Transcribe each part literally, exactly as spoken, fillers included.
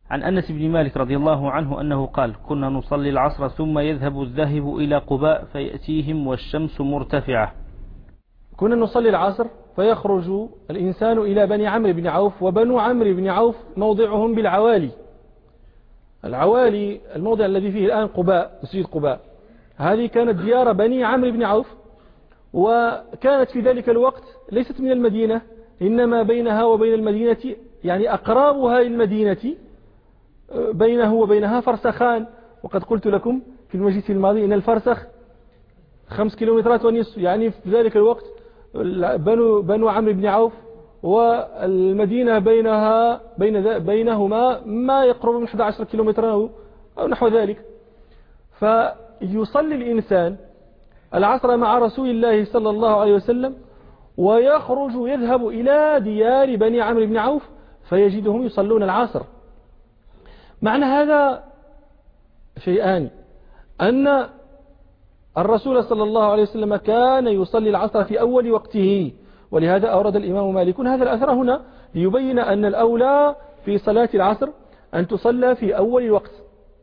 عن أنس بن مالك رضي الله عنه أنه قال كنا نصلي العصر ثم يذهب الذاهب إلى قباء فيأتيهم والشمس مرتفعة. كنا نصلي العصر فيخرج الإنسان إلى بني عمرو بن عوف، وبنو عمرو بن عوف موضعهم بالعوالي. العوالي الموضع الذي فيه الآن قباء، مسجد قباء، هذه كانت ديار بني عمرو بن عوف، وكانت في ذلك الوقت ليست من المدينة، إنما بينها وبين المدينة يعني أقرابها للمدينة بينه وبينها فرسخان. وقد قلت لكم في المجلس الماضي إن الفرسخ خمس كيلومترات ونصف، يعني في ذلك الوقت بنو, بنو عمرو بن عوف والمدينة بينها بين بينهما ما يقرب من أحد عشر كيلومترا أو نحو ذلك. فيصلي الإنسان العصر مع رسول الله صلى الله عليه وسلم، ويخرج يذهب إلى ديار بني عمرو بن عوف فيجدهم يصلون العصر. معنى هذا شيئان: أن الرسول صلى الله عليه وسلم كان يصلي العصر في أول وقته، ولهذا أورد الإمام مالك هذا الأثر هنا ليبين أن الأولى في صلاة العصر أن تصلى في أول الوقت.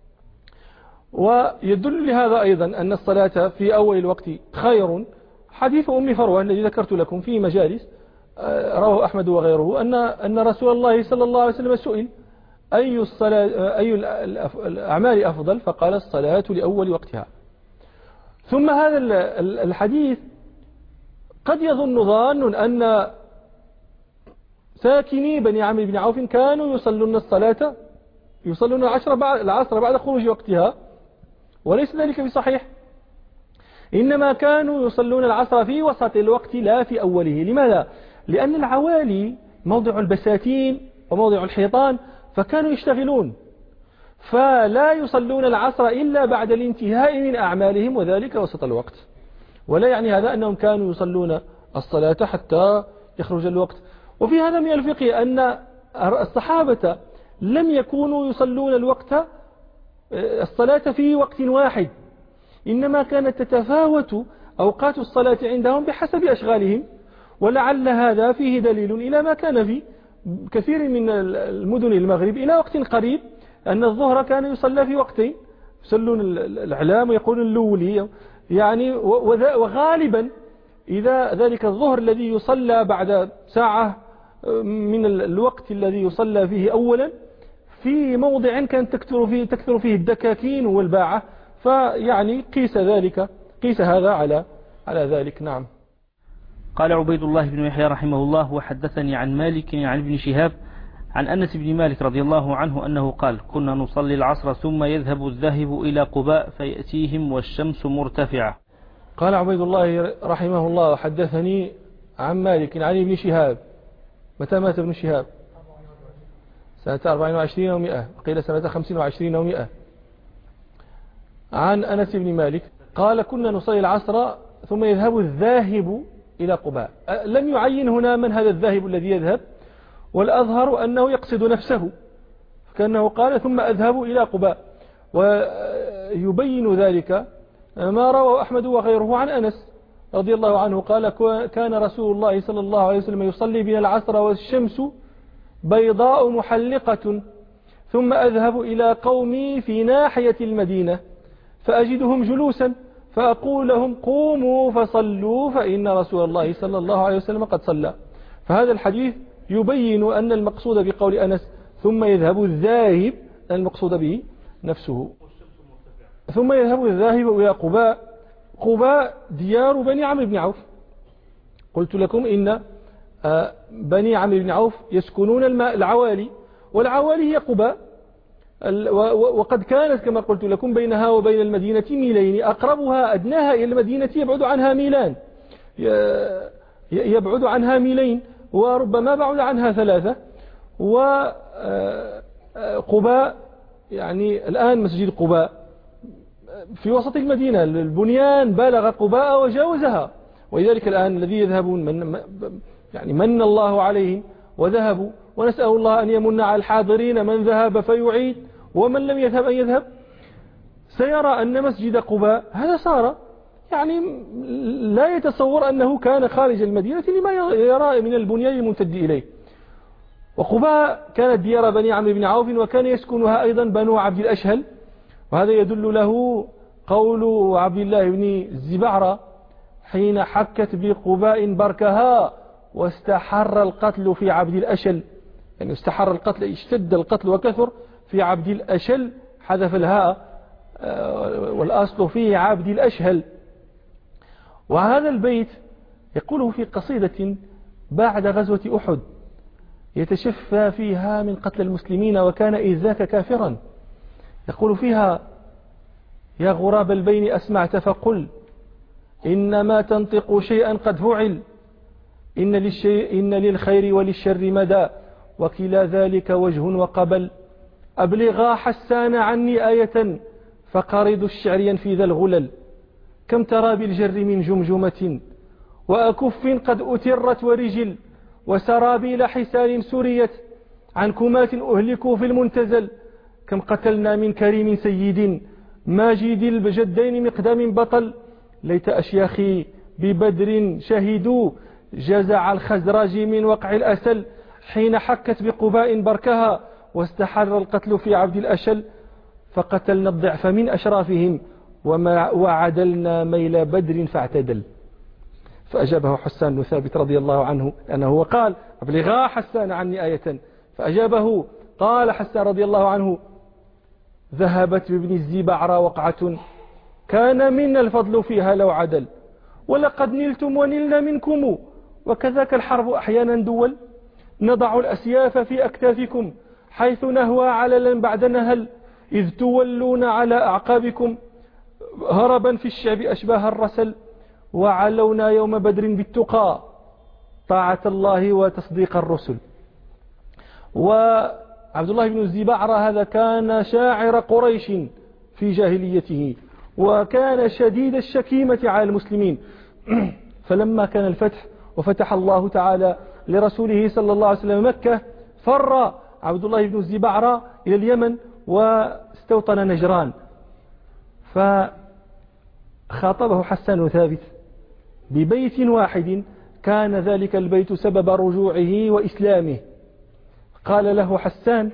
ويدل لهذا أيضا أن الصلاة في أول الوقت خير حديث أم فروة الذي ذكرت لكم في مجالس رواه أحمد وغيره، أن أن رسول الله صلى الله عليه وسلم سئل أي الصلاة أي الأعمال أفضل، فقال الصلاة لأول وقتها. ثم هذا الحديث قد يظن ظان أن ساكني بني عمرو بن عوف كانوا يصلون الصلاة يصلون العشر بعد العصر بعد خروج وقتها، وليس ذلك بصحيح، إنما كانوا يصلون العصر في وسط الوقت لا في أوله. لماذا؟ لأن العوالي موضع البساتين وموضع الحيطان، فكانوا يشتغلون، فلا يصلون العصر إلا بعد الانتهاء من أعمالهم، وذلك وسط الوقت. ولا يعني هذا أنهم كانوا يصلون الصلاة حتى يخرج الوقت. وفي هذا من الفقه أن الصحابة لم يكونوا يصلون الوقت الصلاة في وقت واحد، إنما كانت تتفاوت أوقات الصلاة عندهم بحسب أشغالهم. ولعل هذا فيه دليل إلى ما كان في كثير من المدن المغرب إلى وقت قريب، أن الظهر كان يصلى في وقتين، يصلون الإعلام ويقولون اللولي يعني، وغالبا إذا ذلك الظهر الذي يصلى بعد ساعة من الوقت الذي يصلى فيه أولا في موضع كان تكثر فيه تكثر فيه الدكاكين والباعة، فيعني قيس ذلك قيس هذا على على ذلك. نعم. قال عبيد الله بن يحيى رحمه الله: وحدثني عن مالك عن ابن شهاب عن أنس بن مالك رضي الله عنه أنه قال كنا نصلي العصر ثم يذهب الذاهب إلى قباء فيأتيهم والشمس مرتفعة. قال عبيد الله رحمه الله: وحدثني عن مالك عن ابن شهاب. متى مات ابن شهاب؟ سنة أربع وعشرين ومئة، وقيل سنة خمس وعشرين ومئة. عن أنس بن مالك قال كنا نصلي العصر ثم يذهب الذاهب إلى قباء. لم يعين هنا من هذا الذاهب الذي يذهب، والأظهر أنه يقصد نفسه، كأنه قال ثم أذهب إلى قباء. ويبين ذلك ما روى أحمد وغيره عن أنس رضي الله عنه قال كان رسول الله صلى الله عليه وسلم يصلي بنا العصر والشمس بيضاء محلقة، ثم أذهب إلى قومي في ناحية المدينة فأجدهم جلوسا فأقول لهم قوموا فصلوا فإن رسول الله صلى الله عليه وسلم قد صلى. فهذا الحديث يبين أن المقصود بقول أنس ثم يذهب الذاهب المقصود به نفسه. ثم يذهب الذاهب إلى قباء. قباء ديار بني عمرو بن عوف. قلت لكم إن بني عمرو بن عوف يسكنون الماء العوالي، والعوالي هي قباء، وقد كانت كما قلت لكم بينها وبين المدينة ميلين، أقربها أدناها إلى المدينة يبعد عنها ميلان يبعد عنها ميلين وربما بعد عنها ثلاثة. وقباء يعني الآن مسجد قباء في وسط المدينة، البنيان بالغ قباء وجاوزها، ولذلك الآن الذي يذهبون من يعني من الله عليهم وذهبوا، ونسأل الله أن يمن على الحاضرين من ذهب فيعيد، ومن لم يذهب أن يذهب، سيرى أن مسجد قباء هذا صار يعني لا يتصور أنه كان خارج المدينة لما يرى من البنيان الممتد إليه. وقباء كانت ديار بني عمرو بن عوف، وكان يسكنها أيضا بنو عبد الأشهل. وهذا يدل له قول عبد الله بن الزبعرة حين حكت بقباء بركها واستحر القتل في عبد الأشل، يعني استحر القتل، اشتد القتل وكثر في عبد الأشل، حذف الهاء والأصل فيه عبد الأشهل. وهذا البيت يقوله في قصيدة بعد غزوة أحد يتشفى فيها من قتل المسلمين، وكان إذ ذاك كافرا. يقول فيها: يا غراب البين أسمعت فقل إنما تنطق شيئا قد فعل، إن, للشيء إن للخير وللشر مدى وكلا ذلك وجه وقبل. أبلغا حسان عني آية فقرض الشعر ينفي ذا الغلل، كم ترى بالجر من جمجمة وأكف قد أترت ورجل، وسرابيل حسان سريت عن كمات أهلكوا في المنتزل، كم قتلنا من كريم سيد ماجد الجدين مقدام بطل، ليت أشياخي ببدر شهدوا جزع الخزرج من وقع الأسل، حين حكت بقباء بركها واستحر القتل في عبد الأشل، فقتلنا الضعف من أشرافهم وما وعدلنا ميل بدر فاعتدل. فأجابه حسان بن ثابت رضي الله عنه، لأنه هو قال: أبلغا حسان عني آية. فأجابه قال حسان رضي الله عنه: ذهبت بابن الزبعرى وقعة كان منا الفضل فيها لو عدل، ولقد نلتم ونلنا منكم، وكذاك الحرب أحيانا دول، نضع الأسياف في أكتافكم حيث نهوى عللا بعد نهل، إذ تولون على أعقابكم هربا في الشعب أشباه الرسل، وعلونا يوم بدر بالتقى طاعة الله وتصديق الرسل. وعبد الله بن الزبعرى هذا كان شاعر قريش في جاهليته، وكان شديد الشكيمة على المسلمين. فلما كان الفتح وفتح الله تعالى لرسوله صلى الله عليه وسلم مكة، فر عبد الله بن الزبعرى إلى اليمن واستوطن نجران. فخاطبه حسان ثابت ببيت واحد، كان ذلك البيت سبب رجوعه وإسلامه. قال له حسان: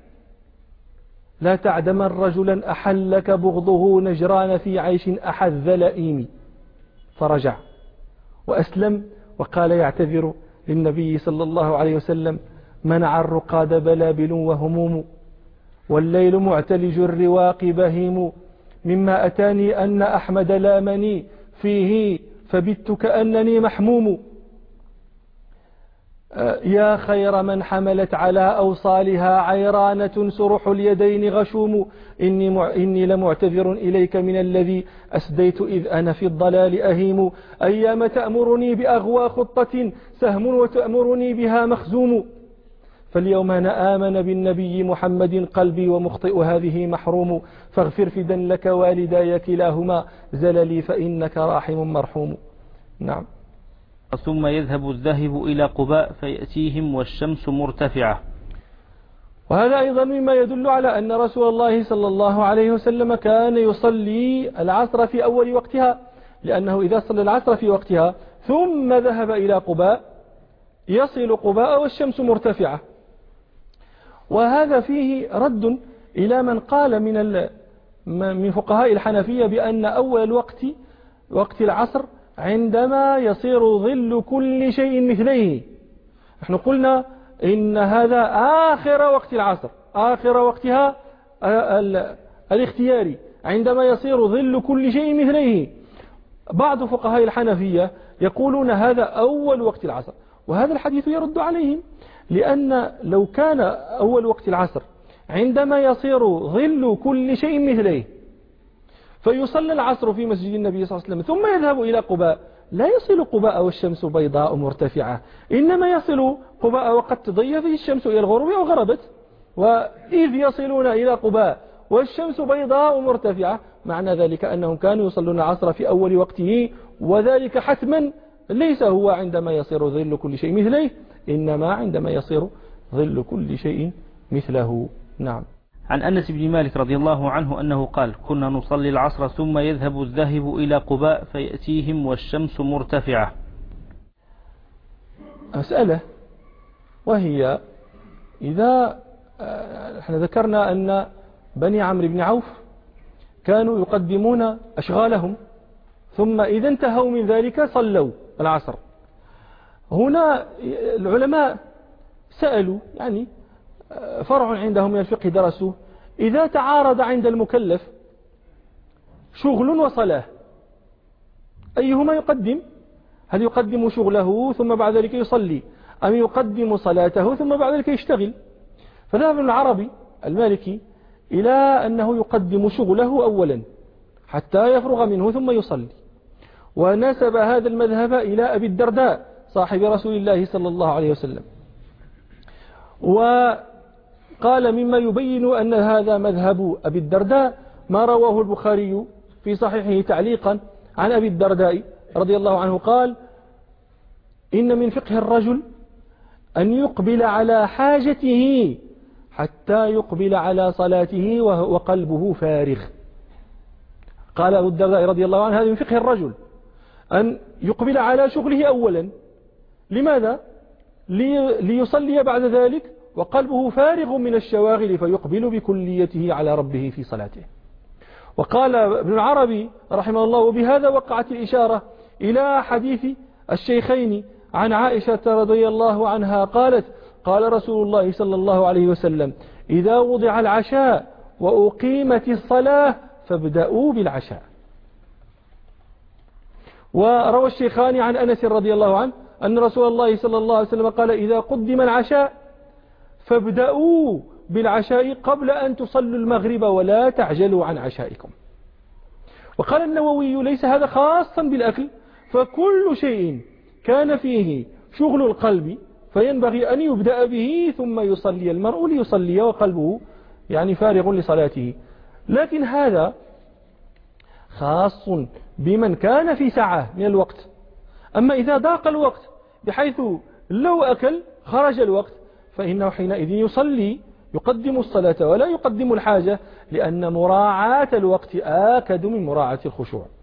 لا تعدمن رجلا أحلك بغضه نجران في عيش أحذ لئيم. فرجع وأسلم، وقال يعتذر للنبي صلى الله عليه وسلم: منع الرقاد بلابل وهموم، والليل معتلج الرواق بهيم، مما أتاني أن أحمد لامني فيه فبت كأنني محموم. يا خير من حملت على أوصالها عيرانة سرح اليدين غشوم، إني, مع إني لمعتذر إليك من الذي أسديت إذ أنا في الضلال أهيم، أيام تأمرني بأغوى خطة سهم وتأمرني بها مخزوم، فاليوم أنا آمن بالنبي محمد قلبي ومخطئ هذه محروم، فاغفر فدا لك والداي كلاهما زللي فإنك راحم مرحوم. نعم. ثم يذهب الذاهب إلى قباء فيأتيهم والشمس مرتفعة. وهذا أيضا مما يدل على أن رسول الله صلى الله عليه وسلم كان يصلي العصر في أول وقتها، لأنه إذا صلى العصر في وقتها ثم ذهب إلى قباء يصل قباء والشمس مرتفعة. وهذا فيه رد إلى من قال من من فقهاء الحنفية بأن أول الوقت وقت العصر عندما يصير ظل كل شيء مثليه. نحن قلنا إن هذا آخر وقت العصر، آخر وقتها الاختياري عندما يصير ظل كل شيء مثليه. بعض فقهاء الحنفية يقولون هذا أول وقت العصر، وهذا الحديث يرد عليهم، لأن لو كان أول وقت العصر عندما يصير ظل كل شيء مثليه فيصلى العصر في مسجد النبي صلى الله عليه وسلم ثم يذهب إلى قباء، لا يصل قباء والشمس بيضاء مرتفعة، إنما يصل قباء وقد تضيّ فيه الشمس إلى الغروب أو غربت، وإذ يصلون إلى قباء والشمس بيضاء مرتفعة معنى ذلك أنهم كانوا يصلون العصر في أول وقته، وذلك حتما ليس هو عندما يصير ظل كل شيء مثله، إنما عندما يصير ظل كل شيء مثله. نعم. عن أنس بن مالك رضي الله عنه أنه قال: كنا نصلي العصر ثم يذهب الذاهب إلى قباء فيأتيهم والشمس مرتفعة. مسألة، وهي إذا احنا ذكرنا أن بني عمرو بن عوف كانوا يقدمون أشغالهم، ثم إذا انتهوا من ذلك صلوا العصر. هنا العلماء سألوا، يعني فرع عندهم من الفقه درسوه، إذا تعارض عند المكلف شغل وصلاة أيهما يقدم؟ هل يقدم شغله ثم بعد ذلك يصلي، أم يقدم صلاته ثم بعد ذلك يشتغل؟ فذهب ابن العربي المالكي إلى أنه يقدم شغله أولا حتى يفرغ منه ثم يصلي، ونسب هذا المذهب إلى أبي الدرداء صاحب رسول الله صلى الله عليه وسلم، وقال مما يبين أن هذا مذهب أبي الدرداء ما رواه البخاري في صحيحه تعليقا عن أبي الدرداء رضي الله عنه قال: إن من فقه الرجل أن يقبل على حاجته حتى يقبل على صلاته وقلبه فارغ. قال أبو الدرداء رضي الله عنه: هذا من فقه الرجل أن يقبل على شغله أولا. لماذا؟ لي ليصلي بعد ذلك وقلبه فارغ من الشواغل فيقبل بكليته على ربه في صلاته. وقال ابن العربي رحمه الله: وبهذا وقعت الإشارة إلى حديث الشيخين عن عائشة رضي الله عنها قالت: قال رسول الله صلى الله عليه وسلم: إذا وضع العشاء وأقيمت الصلاة فابدأوا بالعشاء. وروى الشيخان عن أنس رضي الله عنه أن رسول الله صلى الله عليه وسلم قال: إذا قدم العشاء فابدأوا بالعشاء قبل أن تصلوا المغرب ولا تعجلوا عن عشائكم. وقال النووي: ليس هذا خاصا بالأكل، فكل شيء كان فيه شغل القلب فينبغي أن يبدأ به ثم يصلي المرء ليصلي وقلبه يعني فارغ لصلاته. لكن هذا خاص بمن كان في ساعة من الوقت. أما إذا ضاق الوقت بحيث لو أكل خرج الوقت فإنه حينئذ يصلي، يقدم الصلاة ولا يقدم الحاجة، لأن مراعاة الوقت آكد من مراعاة الخشوع.